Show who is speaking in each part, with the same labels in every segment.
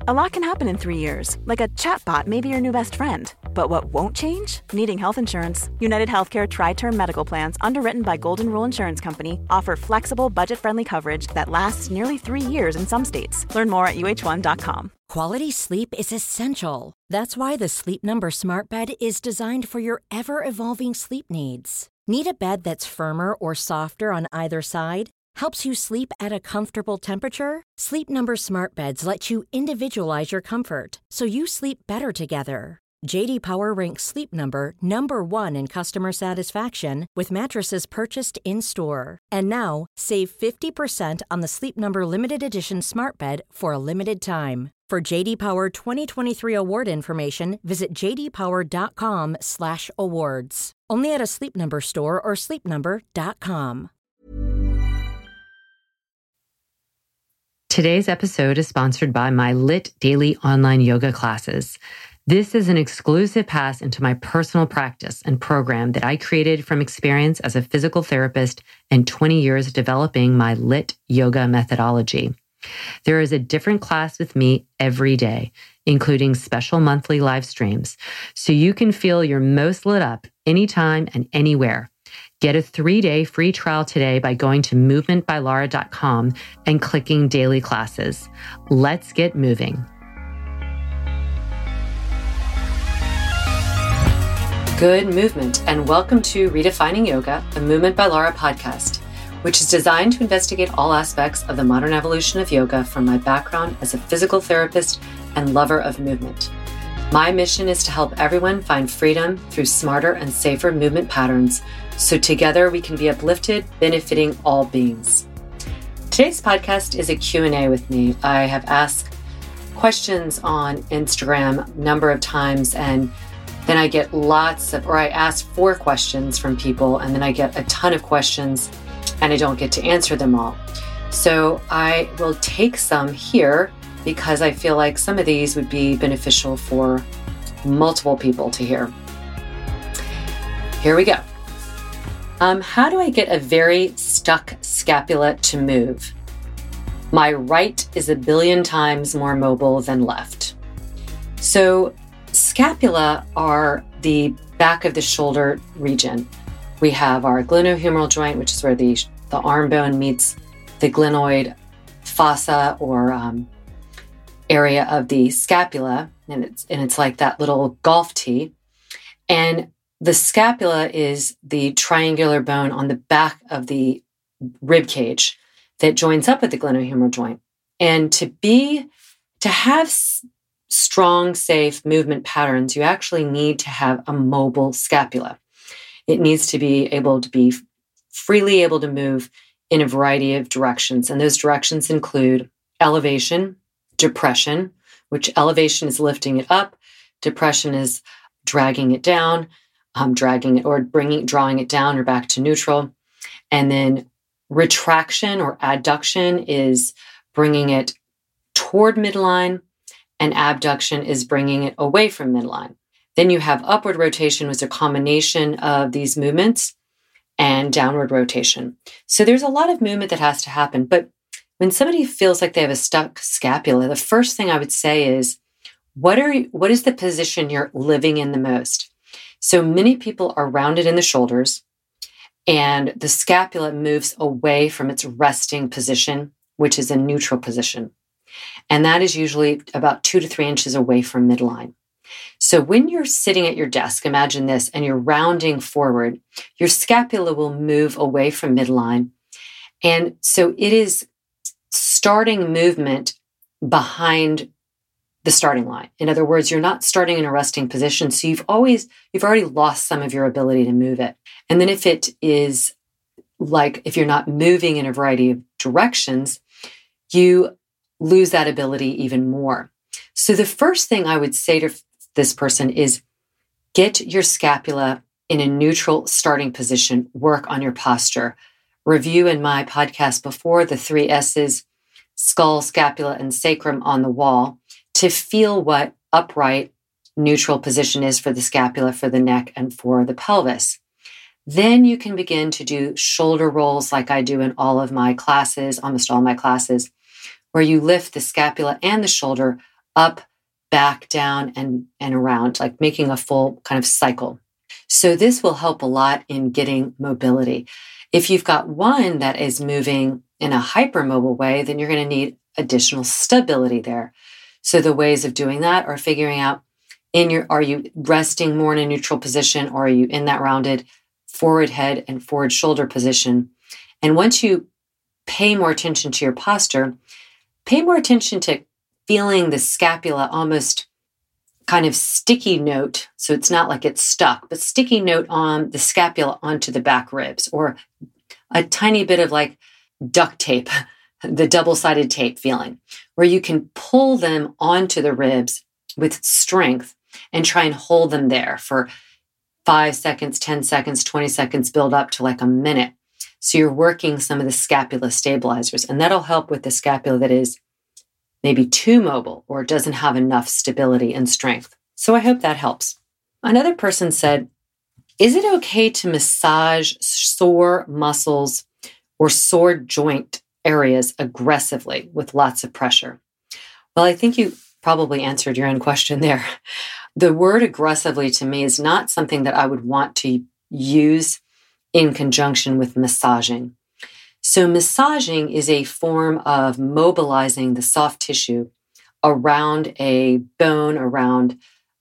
Speaker 1: A lot can happen in 3 years, like a chatbot may be your new best friend. But what won't change? Needing health insurance. United Healthcare Tri-Term Medical Plans, underwritten by Golden Rule Insurance Company, offer flexible, budget-friendly coverage that lasts nearly 3 years in some states. Learn more at uh1.com.
Speaker 2: Quality sleep is essential. That's why the Sleep Number Smart Bed is designed for your ever-evolving sleep needs. Need a bed that's firmer or softer on either side? Helps you sleep at a comfortable temperature? Sleep Number Smart Beds let you individualize your comfort, so you sleep better together. J.D. Power ranks Sleep Number number 1 in customer satisfaction with mattresses purchased in-store. And now, save 50% on the Sleep Number Limited Edition Smart Bed for a limited time. For J.D. Power 2023 award information, visit jdpower.com/awards. Only at a Sleep Number store or sleepnumber.com.
Speaker 3: Today's episode is sponsored by my Lit Daily online yoga classes. This is an exclusive pass into my personal practice and program that I created from experience as a physical therapist and 20 years developing my Lit yoga methodology. There is a different class with me every day, including special monthly live streams, so you can feel your most lit up anytime and anywhere. Get a 3-day free trial today by going to movementbylara.com and clicking daily classes. Let's get moving. Good movement, and welcome to Redefining Yoga, a Movement by Lara podcast, which is designed to investigate all aspects of the modern evolution of yoga from my background as a physical therapist and lover of movement. My mission is to help everyone find freedom through smarter and safer movement patterns, so together we can be uplifted, benefiting all beings. Today's podcast is a Q&A with me. I have asked questions on Instagram a number of times, and then I get I ask 4 questions from people, and then I get a ton of questions, and I don't get to answer them all. So I will take some here because I feel like some of these would be beneficial for multiple people to hear. Here we go. How do I get a very stuck scapula to move? My right is 1 billion times more mobile than left. So scapula are the back of the shoulder region. We have our glenohumeral joint, which is where the arm bone meets the glenoid fossa or area of the scapula, and it's like that little golf tee. And the scapula is the triangular bone on the back of the rib cage that joins up with the glenohumeral joint. And to have strong, safe movement patterns, you actually need to have a mobile scapula. It needs to be freely able to move in a variety of directions. And those directions include elevation, depression, which elevation is lifting it up. Depression is dragging it down, drawing it down or back to neutral. And then retraction or adduction is bringing it toward midline, and abduction is bringing it away from midline. Then you have upward rotation, which is a combination of these movements, and downward rotation. So there's a lot of movement that has to happen. But when somebody feels like they have a stuck scapula, the first thing I would say is, what is the position you're living in the most? So many people are rounded in the shoulders, and the scapula moves away from its resting position, which is a neutral position. And that is usually about 2 to 3 inches away from midline. So when you're sitting at your desk, imagine this, and you're rounding forward, your scapula will move away from midline. And so it is starting movement behind the starting line. In other words, you're not starting in a resting position. So you've already lost some of your ability to move it. And then if you're not moving in a variety of directions, you lose that ability even more. So the first thing I would say to this person is get your scapula in a neutral starting position, work on your posture. Review in my podcast before the 3 S's, skull, scapula, and sacrum on the wall to feel what upright neutral position is for the scapula, for the neck, and for the pelvis. Then you can begin to do shoulder rolls like I do in all of my classes, almost all my classes, where you lift the scapula and the shoulder up, back, down, and around, like making a full kind of cycle. So this will help a lot in getting mobility. If you've got one that is moving in a hypermobile way, then you're going to need additional stability there. So the ways of doing that are figuring out are you resting more in a neutral position, or are you in that rounded forward head and forward shoulder position? And once you pay more attention to your posture, pay more attention to feeling the scapula almost kind of sticky note. So it's not like it's stuck, but sticky note on the scapula onto the back ribs, or a tiny bit of like duct tape, the double-sided tape feeling, where you can pull them onto the ribs with strength and try and hold them there for 5 seconds, 10 seconds, 20 seconds, build up to like a minute. So you're working some of the scapula stabilizers, and that'll help with the scapula that is maybe too mobile or doesn't have enough stability and strength. So I hope that helps. Another person said, is it okay to massage sore muscles or sore joint areas aggressively with lots of pressure? Well, I think you probably answered your own question there. The word aggressively to me is not something that I would want to use in conjunction with massaging. So massaging is a form of mobilizing the soft tissue around a bone, around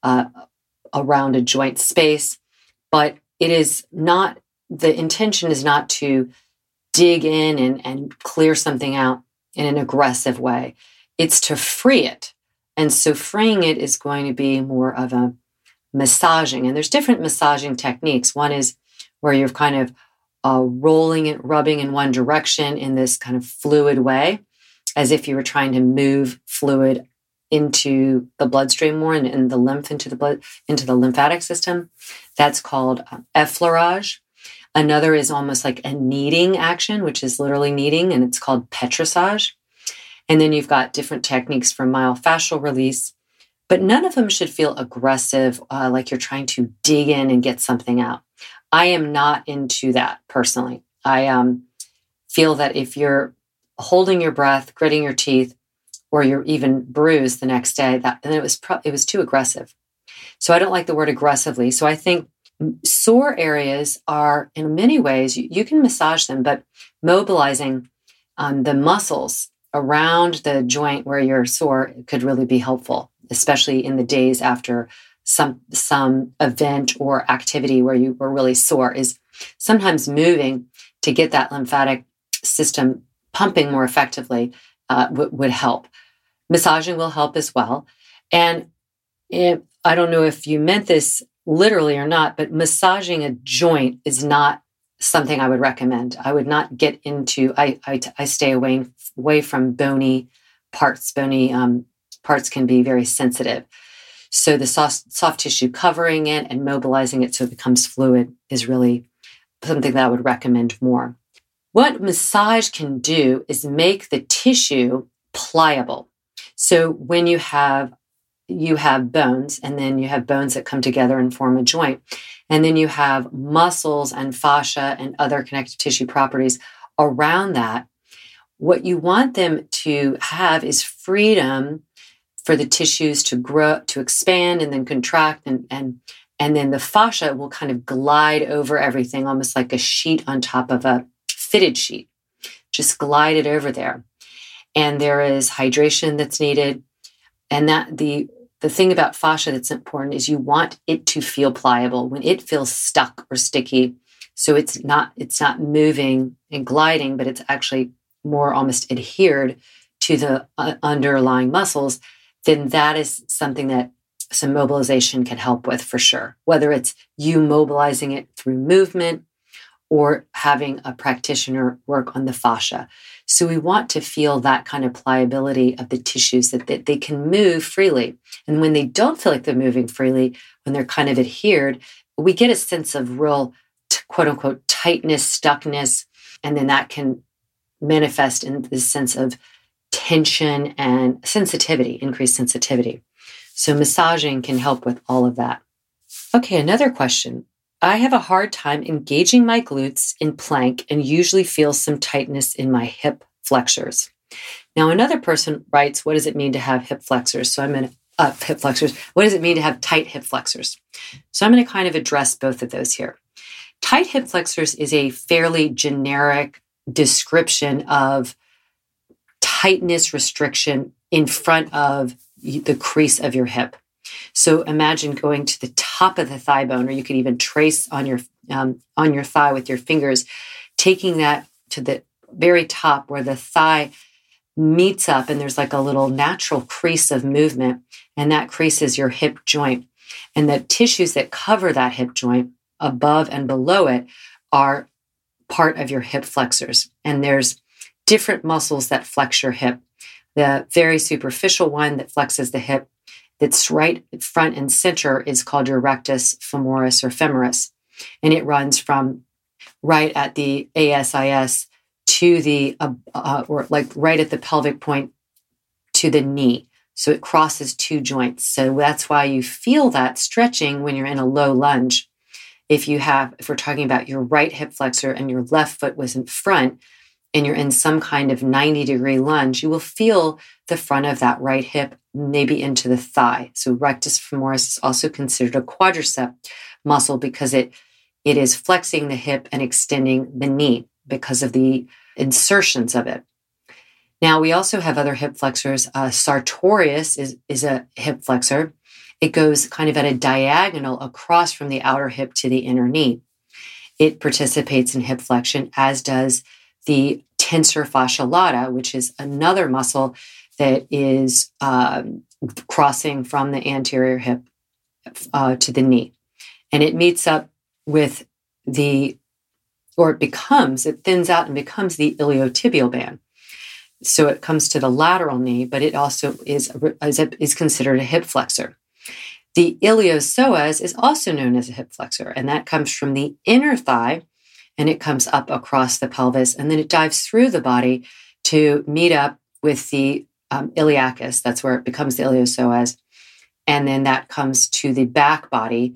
Speaker 3: a joint space, but it is not, the intention is not to dig in and clear something out in an aggressive way. It's to free it. And so freeing it is going to be more of a massaging. And there's different massaging techniques. One is where you're kind of rolling it, rubbing in one direction in this kind of fluid way, as if you were trying to move fluid into the bloodstream more and the lymph into the lymphatic system. That's called effleurage. Another is almost like a kneading action, which is literally kneading, and it's called petrissage. And then you've got different techniques for myofascial release, but none of them should feel aggressive, like you're trying to dig in and get something out. I am not into that personally. I feel that if you're holding your breath, gritting your teeth, or you're even bruised the next day, then it was too aggressive. So I don't like the word aggressively. So I think sore areas are, in many ways, you can massage them, but mobilizing the muscles around the joint where you're sore could really be helpful, especially in the days after some event or activity where you were really sore. Is sometimes moving to get that lymphatic system pumping more effectively would help. Massaging will help as well. And I don't know if you meant this literally or not, but massaging a joint is not something I would recommend. I would not get into, I stay away from bony parts. Bony parts can be very sensitive. So the soft tissue covering it and mobilizing it so it becomes fluid is really something that I would recommend more. What massage can do is make the tissue pliable. So when you have bones, and then you have bones that come together and form a joint, and then you have muscles and fascia and other connective tissue properties around that, what you want them to have is freedom for the tissues to grow, to expand and then contract, and then the fascia will kind of glide over everything, almost like a sheet on top of a fitted sheet. Just glide it over there. And there is hydration that's needed. And that the thing about fascia that's important is you want it to feel pliable. When it feels stuck or sticky, so it's not moving and gliding, but it's actually more almost adhered to the underlying muscles, then that is something that some mobilization can help with for sure. Whether it's you mobilizing it through movement or having a practitioner work on the fascia. So we want to feel that kind of pliability of the tissues, that they can move freely. And when they don't feel like they're moving freely, when they're kind of adhered, we get a sense of real, quote unquote, tightness, stuckness, and then that can manifest in this sense of tension and sensitivity, increased sensitivity. So massaging can help with all of that. Okay, another question. I have a hard time engaging my glutes in plank and usually feel some tightness in my hip flexors. Now, another person writes, what does it mean to have hip flexors? So I'm going to, hip flexors. What does it mean to have tight hip flexors? So I'm going to kind of address both of those here. Tight hip flexors is a fairly generic description of tightness restriction in front of the crease of your hip. So imagine going to the top of the thigh bone, or you could even trace on your thigh with your fingers, taking that to the very top where the thigh meets up, and there's like a little natural crease of movement, and that crease is your hip joint. And the tissues that cover that hip joint above and below it are part of your hip flexors. And there's different muscles that flex your hip. The very superficial one that flexes the hip that's right front and center is called your rectus femoris or femoris. And it runs from right at the ASIS to the, or like right at the pelvic point to the knee. So it crosses two joints. So that's why you feel that stretching when you're in a low lunge. If we're talking about your right hip flexor and your left foot was in front and you're in some kind of 90-degree lunge, you will feel the front of that right hip maybe into the thigh. So rectus femoris is also considered a quadricep muscle because it is flexing the hip and extending the knee because of the insertions of it. Now, we also have other hip flexors. Sartorius is a hip flexor. It goes kind of at a diagonal across from the outer hip to the inner knee. It participates in hip flexion, as does the tensor fascia lata, which is another muscle that is crossing from the anterior hip to the knee. And it meets up with it thins out and becomes the iliotibial band. So it comes to the lateral knee, but it also is considered a hip flexor. The iliopsoas is also known as a hip flexor, and that comes from the inner thigh, and it comes up across the pelvis, and then it dives through the body to meet up with the iliacus. That's where it becomes the iliopsoas, and then that comes to the back body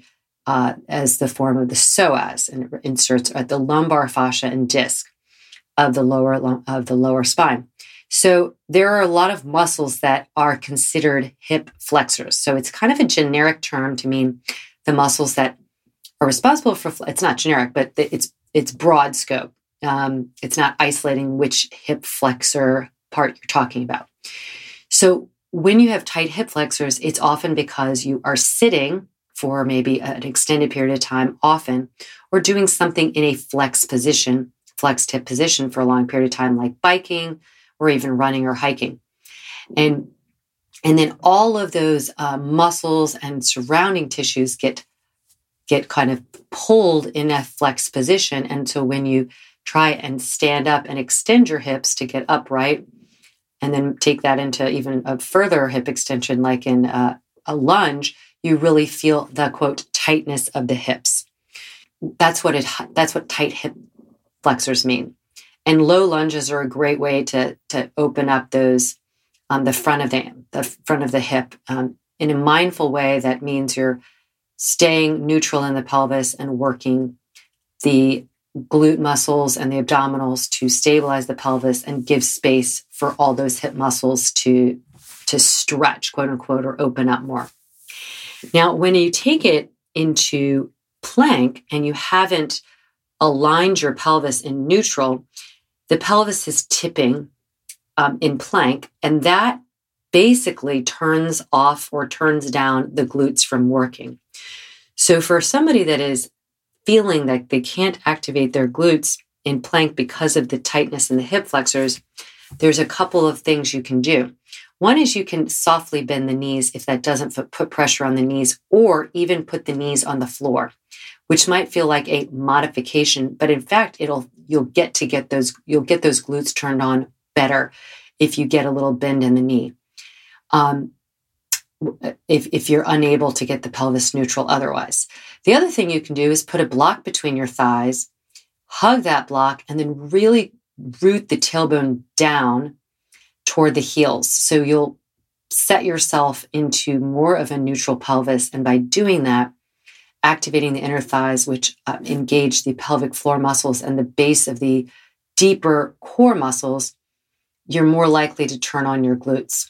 Speaker 3: as the form of the psoas, and it inserts at the lumbar fascia and disc of the lower spine. So there are a lot of muscles that are considered hip flexors. So it's kind of a generic term to mean the muscles that are responsible for, it's not generic, but it's broad scope. It's not isolating which hip flexor part you're talking about. So when you have tight hip flexors, it's often because you are sitting for maybe an extended period of time often, or doing something in a flexed hip position for a long period of time, like biking, or even running or hiking. And then all of those muscles and surrounding tissues get kind of pulled in a flexed position. And so when you try and stand up and extend your hips to get upright, and then take that into even a further hip extension, like in a lunge, you really feel the, quote, tightness of the hips. That's what tight hip flexors mean. And low lunges are a great way to open up those the front of the hip in a mindful way. That means you're staying neutral in the pelvis and working the glute muscles and the abdominals to stabilize the pelvis and give space for all those hip muscles to stretch, quote unquote, or open up more. Now, when you take it into plank and you haven't aligned your pelvis in neutral, the pelvis is tipping in plank, and that basically turns off or turns down the glutes from working. So for somebody that is feeling that they can't activate their glutes in plank because of the tightness in the hip flexors, there's a couple of things you can do. One is you can softly bend the knees if that doesn't put pressure on the knees, or even put the knees on the floor, which might feel like a modification, but in fact, you'll get those glutes turned on better if you get a little bend in the knee. If you're unable to get the pelvis neutral otherwise. The other thing you can do is put a block between your thighs, hug that block, and then really root the tailbone down toward the heels. So you'll set yourself into more of a neutral pelvis. And by doing that, activating the inner thighs, which engage the pelvic floor muscles and the base of the deeper core muscles, you're more likely to turn on your glutes.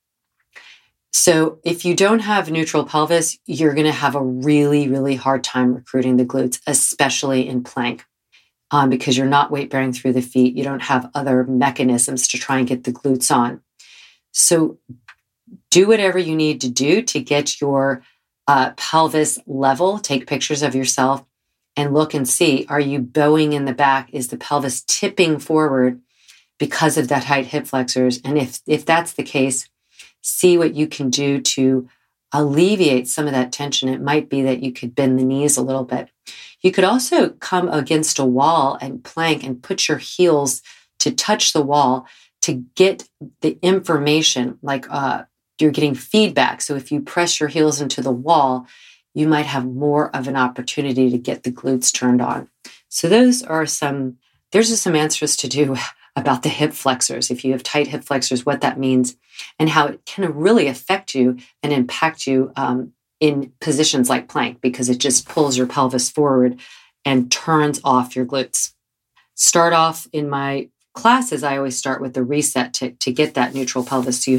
Speaker 3: So if you don't have neutral pelvis, you're going to have a really, really hard time recruiting the glutes, especially in plank, because you're not weight bearing through the feet. You don't have other mechanisms to try and get the glutes on. So do whatever you need to do to get your pelvis level. Take pictures of yourself and look and see, are you bowing in the back? Is the pelvis tipping forward because of that tight hip flexors? And if that's the case, see what you can do to alleviate some of that tension. It might be that you could bend the knees a little bit. You could also come against a wall and plank and put your heels to touch the wall to get the information, like you're getting feedback. So if you press your heels into the wall, you might have more of an opportunity to get the glutes turned on. So there's just some answers to do about the hip flexors. If you have tight hip flexors, what that means and how it can really affect you and impact you in positions like plank, because it just pulls your pelvis forward and turns off your glutes. Start off in my classes, I always start with the reset to get that neutral pelvis. So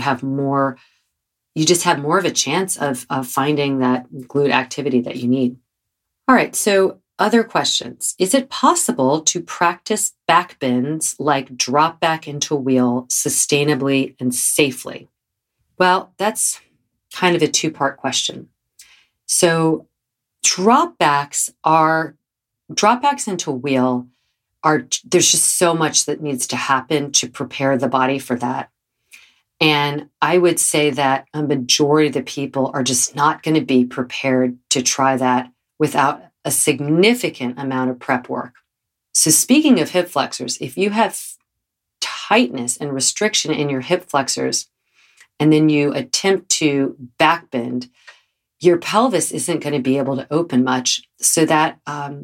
Speaker 3: you just have more of a chance of finding that glute activity that you need. All right. So other questions. Is it possible to practice back bends like drop back into wheel sustainably and safely? Well, that's kind of a two-part question. So drop backs into wheel there's just so much that needs to happen to prepare the body for that. And I would say that a majority of the people are just not going to be prepared to try that without a significant amount of prep work. So speaking of hip flexors, if you have tightness and restriction in your hip flexors, and then you attempt to back bend, your pelvis isn't going to be able to open much. So that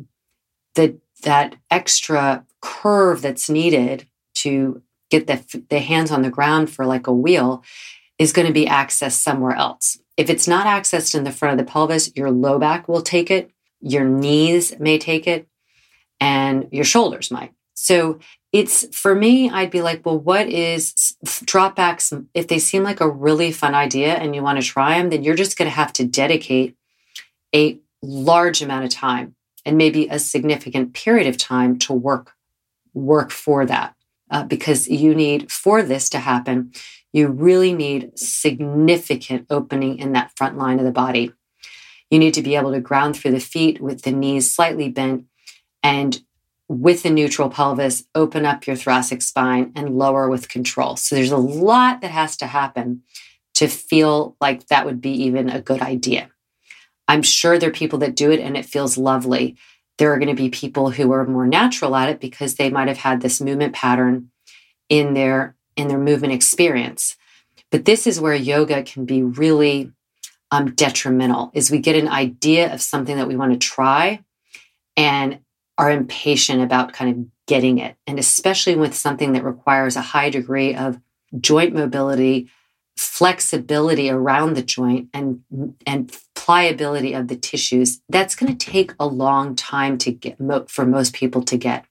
Speaker 3: that extra curve that's needed to get the hands on the ground for like a wheel is going to be accessed somewhere else. If it's not accessed in the front of the pelvis, your low back will take it, your knees may take it, and your shoulders might. So for me, I'd be like, well, what is drop backs? If they seem like a really fun idea and you want to try them, then you're just going to have to dedicate a large amount of time and maybe a significant period of time to work for that. Because for this to happen, you really need significant opening in that front line of the body. You need to be able to ground through the feet with the knees slightly bent, and with the neutral pelvis, open up your thoracic spine and lower with control. So there's a lot that has to happen to feel like that would be even a good idea. I'm sure there are people that do it and it feels lovely. There are going to be people who are more natural at it because they might have had this movement pattern in their movement experience. But this is where yoga can be really detrimental, is we get an idea of something that we want to try and are impatient about kind of getting it. And especially with something that requires a high degree of joint mobility, flexibility around the joint, and pliability of the tissues, that's going to take a long time to get for most people to get.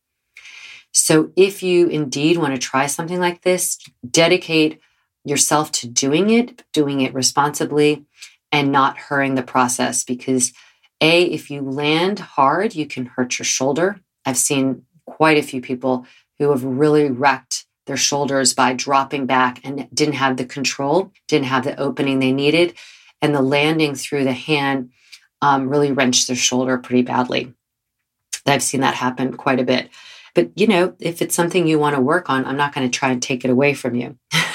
Speaker 3: So if you indeed want to try something like this, dedicate yourself to doing it responsibly, and not hurrying the process, because if you land hard, you can hurt your shoulder. I've seen quite a few people who have really wrecked their shoulders by dropping back and didn't have the control, didn't have the opening they needed. And the landing through the hand really wrenched their shoulder pretty badly. I've seen that happen quite a bit. But, if it's something you want to work on, I'm not going to try and take it away from you.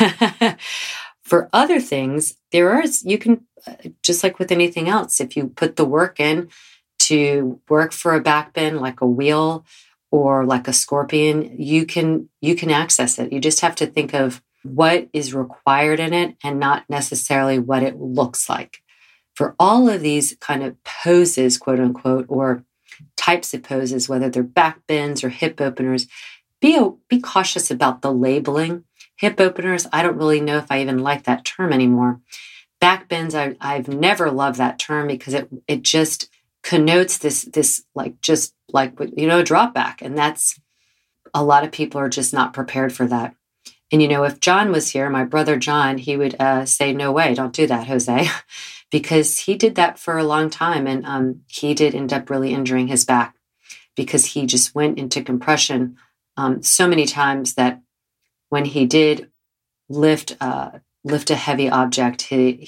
Speaker 3: For other things, you can, just like with anything else, if you put the work in to work for a back bend, like a wheel or like a scorpion, you can access it. You just have to think of what is required in it and not necessarily what it looks like. For all of these kind of poses, quote unquote, or types of poses, whether they're back bends or hip openers, be cautious about the labeling. Hip openers, I don't really know if I even like that term anymore. Back bends, I've never loved that term because it just connotes this drop back. And that's, a lot of people are just not prepared for that. And, if John was here, my brother John, he would say, no way, don't do that, Jose, because he did that for a long time. And he did end up really injuring his back because he just went into compression so many times that when he did lift a heavy object,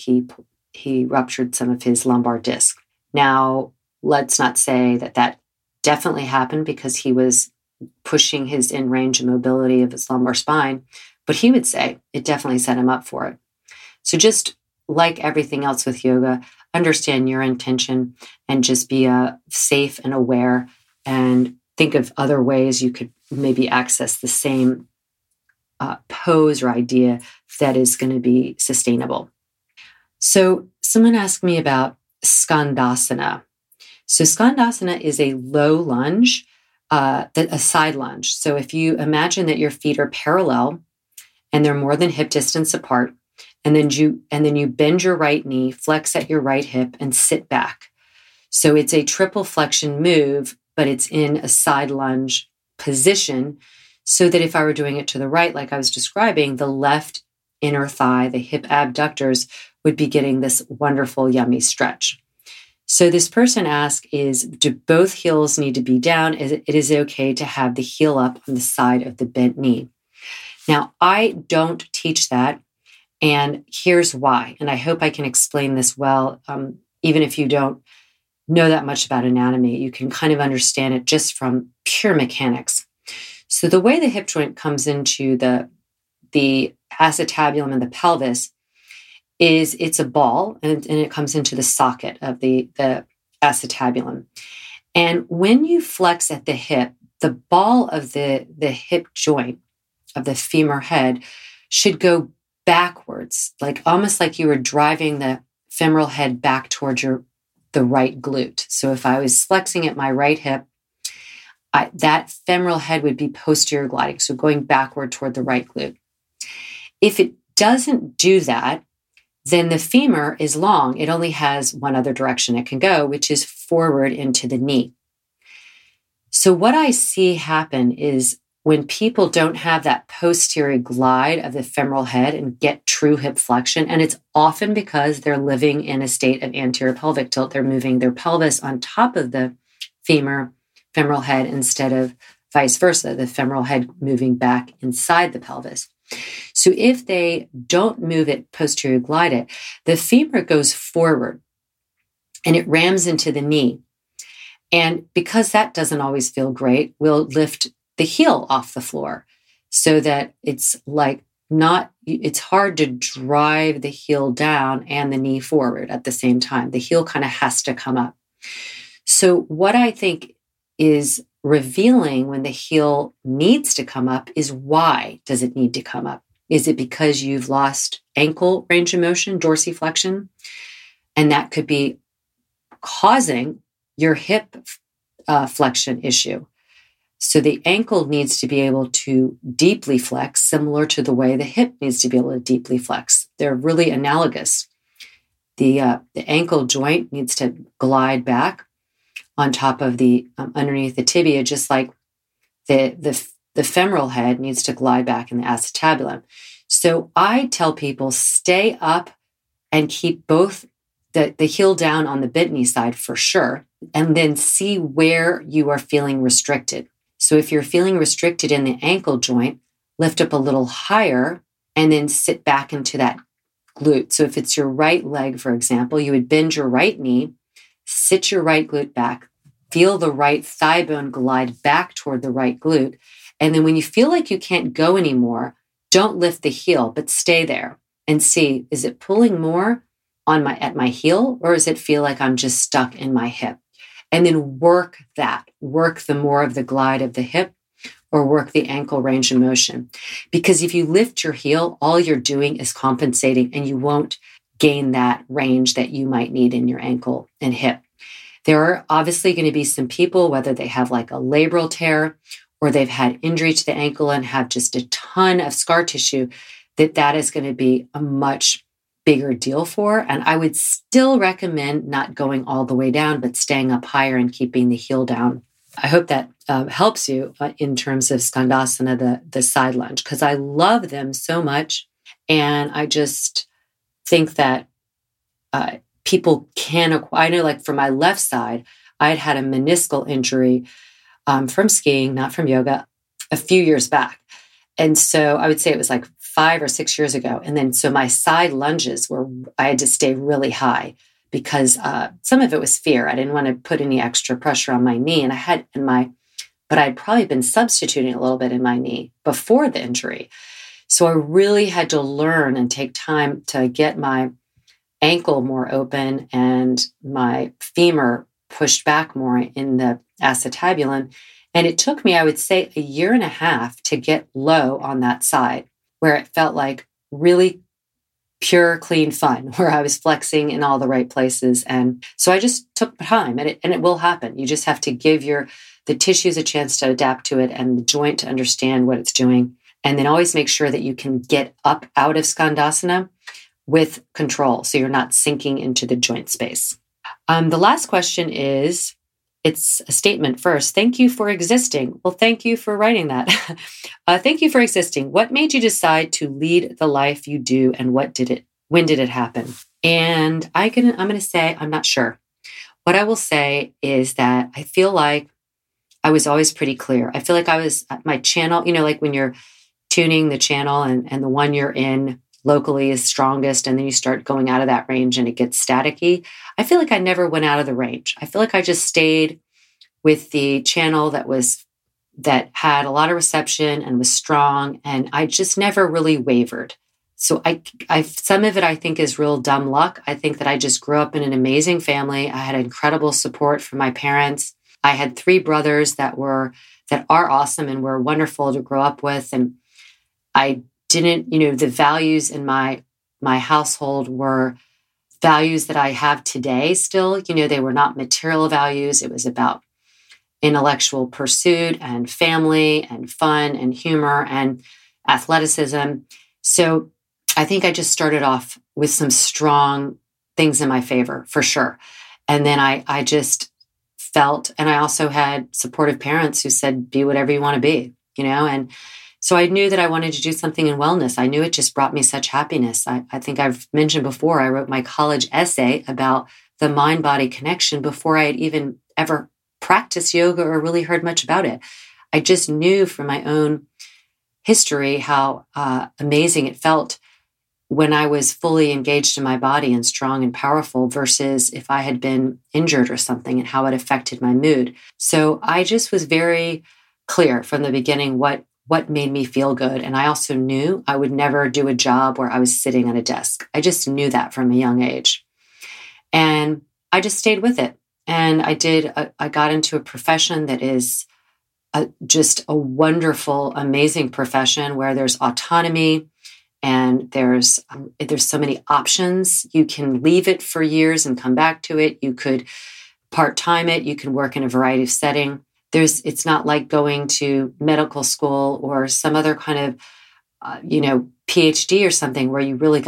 Speaker 3: he ruptured some of his lumbar disc. Now, let's not say that definitely happened because he was pushing his in-range of mobility of his lumbar spine, but he would say it definitely set him up for it. So just like everything else with yoga, understand your intention and just be safe and aware and think of other ways you could maybe access the same pose or idea that is going to be sustainable. So someone asked me about Skandasana. So Skandasana is a low lunge, a side lunge. So if you imagine that your feet are parallel and they're more than hip distance apart, and then you bend your right knee, flex at your right hip, and sit back. So it's a triple flexion move, but it's in a side lunge position, so that if I were doing it to the right, like I was describing, the left inner thigh, the hip abductors, would be getting this wonderful, yummy stretch. So this person asked do both heels need to be down? It is okay to have the heel up on the side of the bent knee. Now, I don't teach that, and here's why. And I hope I can explain this well. Even if you don't know that much about anatomy, you can kind of understand it just from pure mechanics. So the way the hip joint comes into the acetabulum and the pelvis is it's a ball, and it comes into the socket of the acetabulum. And when you flex at the hip, the ball of the hip joint of the femur head should go backwards, like almost like you were driving the femoral head back towards the right glute. So if I was flexing at my right hip, that femoral head would be posterior gliding, so going backward toward the right glute. If it doesn't do that, then the femur is long. It only has one other direction it can go, which is forward into the knee. So what I see happen is when people don't have that posterior glide of the femoral head and get true hip flexion, and it's often because they're living in a state of anterior pelvic tilt, they're moving their pelvis on top of the femoral head instead of vice versa, the femoral head moving back inside the pelvis. So if they don't move it, posterior glide it, the femur goes forward and it rams into the knee. And because that doesn't always feel great, we'll lift the heel off the floor so that it's hard to drive the heel down and the knee forward at the same time. The heel kind of has to come up. So what I think is revealing when the heel needs to come up is why does it need to come up? Is it because you've lost ankle range of motion, dorsiflexion? And that could be causing your hip flexion issue. So the ankle needs to be able to deeply flex, similar to the way the hip needs to be able to deeply flex. They're really analogous. The ankle joint needs to glide back on top of the underneath the tibia, just like the femoral head needs to glide back in the acetabulum. So I tell people stay up and keep both the heel down on the bent knee side for sure, and then see where you are feeling restricted. So if you're feeling restricted in the ankle joint, lift up a little higher and then sit back into that glute. So if it's your right leg, for example, you would bend your right knee, sit your right glute back, feel the right thigh bone glide back toward the right glute. And then when you feel like you can't go anymore, don't lift the heel, but stay there and see, is it pulling more at my heel, or does it feel like I'm just stuck in my hip? And then work the more of the glide of the hip, or work the ankle range of motion. Because if you lift your heel, all you're doing is compensating, and you won't gain that range that you might need in your ankle and hip. There are obviously going to be some people, whether they have like a labral tear or they've had injury to the ankle and have just a ton of scar tissue, that is going to be a much bigger deal for. And I would still recommend not going all the way down, but staying up higher and keeping the heel down I hope that helps you in terms of Skandasana, the side lunge, because I love them so much. And I just think that people can, I know like for my left side, I had a meniscal injury from skiing, not from yoga, a few years back. And so I would say it was like 5 or 6 years ago. And then so my side lunges I had to stay really high because some of it was fear. I didn't want to put any extra pressure on my knee. And but I'd probably been substituting a little bit in my knee before the injury. So I really had to learn and take time to get my ankle more open and my femur pushed back more in the acetabulum. And it took me, I would say, 1.5 years to get low on that side where it felt like really pure, clean fun, where I was flexing in all the right places. And so I just took time, and it will happen. You just have to give the tissues a chance to adapt to it and the joint to understand what it's doing. And then always make sure that you can get up out of Skandasana with control, so you're not sinking into the joint space. The last question is, it's a statement first. Thank you for existing. Well, thank you for writing that. Thank you for existing. What made you decide to lead the life you do, and when did it happen? And I'm going to say, I'm not sure. What I will say is that I feel like I was always pretty clear. I feel like I was at my channel, like when you're tuning the channel and the one you're in locally is strongest, and then you start going out of that range and it gets staticky. I feel like I never went out of the range. I feel like I just stayed with the channel that had a lot of reception and was strong, and I just never really wavered. So I some of it I think is real dumb luck. I think that I just grew up in an amazing family. I had incredible support from my parents. I had 3 brothers that are awesome and were wonderful to grow up with, and I didn't, the values in my household were values that I have today still. They were not material values. It was about intellectual pursuit and family and fun and humor and athleticism. So I think I just started off with some strong things in my favor, for sure. And then I just felt, and I also had supportive parents who said, be whatever you want to be, and so I knew that I wanted to do something in wellness. I knew it just brought me such happiness. I think I've mentioned before, I wrote my college essay about the mind-body connection before I had even ever practiced yoga or really heard much about it. I just knew from my own history how amazing it felt when I was fully engaged in my body and strong and powerful versus if I had been injured or something, and how it affected my mood. So I just was very clear from the beginning what made me feel good. And I also knew I would never do a job where I was sitting at a desk. I just knew that from a young age. And I just stayed with it. And I got into a profession that is just a wonderful, amazing profession where there's autonomy and there's so many options. You can leave it for years and come back to it. You could part-time it. You can work in a variety of settings. It's not like going to medical school or some other kind of, PhD or something where you really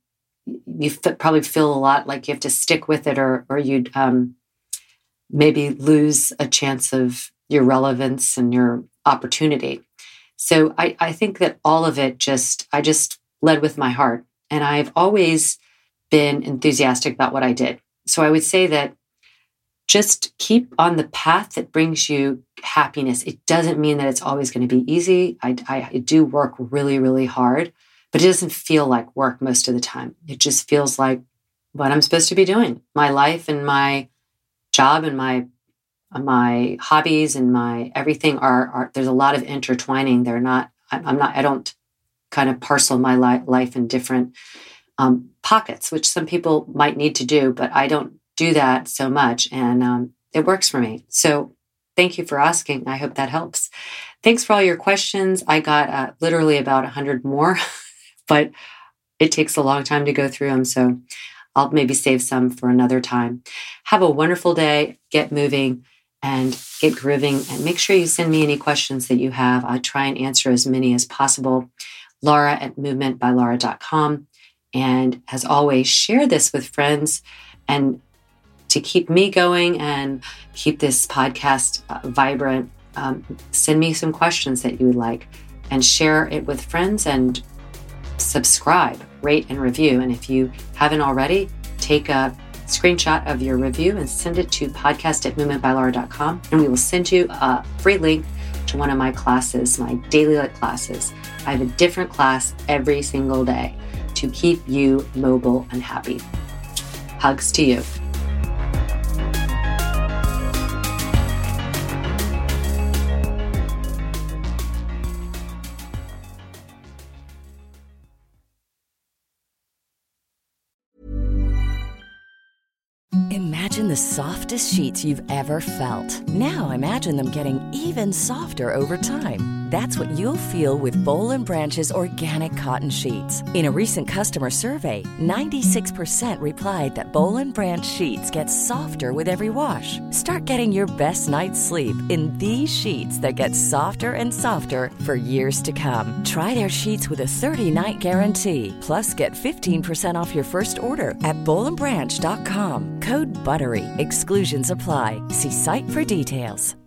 Speaker 3: probably feel a lot like you have to stick with it, or you'd maybe lose a chance of your relevance and your opportunity. So I think that all of it I just led with my heart, and I've always been enthusiastic about what I did. So I would say that just keep on the path that brings you happiness. It doesn't mean that it's always going to be easy. I do work really, really hard, but it doesn't feel like work most of the time. It just feels like what I'm supposed to be doing. My life and my job and my hobbies and my everything are there's a lot of intertwining. I don't kind of parcel my life in different pockets, which some people might need to do, but I don't do that so much, and it works for me. So thank you for asking. I hope that helps. Thanks for all your questions. I got literally about 100 more, but it takes a long time to go through them. So I'll maybe save some for another time. Have a wonderful day. Get moving and get grooving, and make sure you send me any questions that you have. I try and answer as many as possible. Laura@movementbylaura.com. And as always, share this with friends and to keep me going and keep this podcast vibrant, send me some questions that you would like and share it with friends, and subscribe, rate, and review. And if you haven't already, take a screenshot of your review and send it to podcast@movementbylaura.com, and we will send you a free link to one of my classes, my daily lit classes. I have a different class every single day to keep you mobile and happy. Hugs to you.
Speaker 4: Imagine the softest sheets you've ever felt. Now imagine them getting even softer over time. That's what you'll feel with Boll & Branch's organic cotton sheets. In a recent customer survey, 96% replied that Boll & Branch sheets get softer with every wash. Start getting your best night's sleep in these sheets that get softer and softer for years to come. Try their sheets with a 30-night guarantee. Plus, get 15% off your first order at bollandbranch.com. Code BUTTERY. Exclusions apply. See site for details.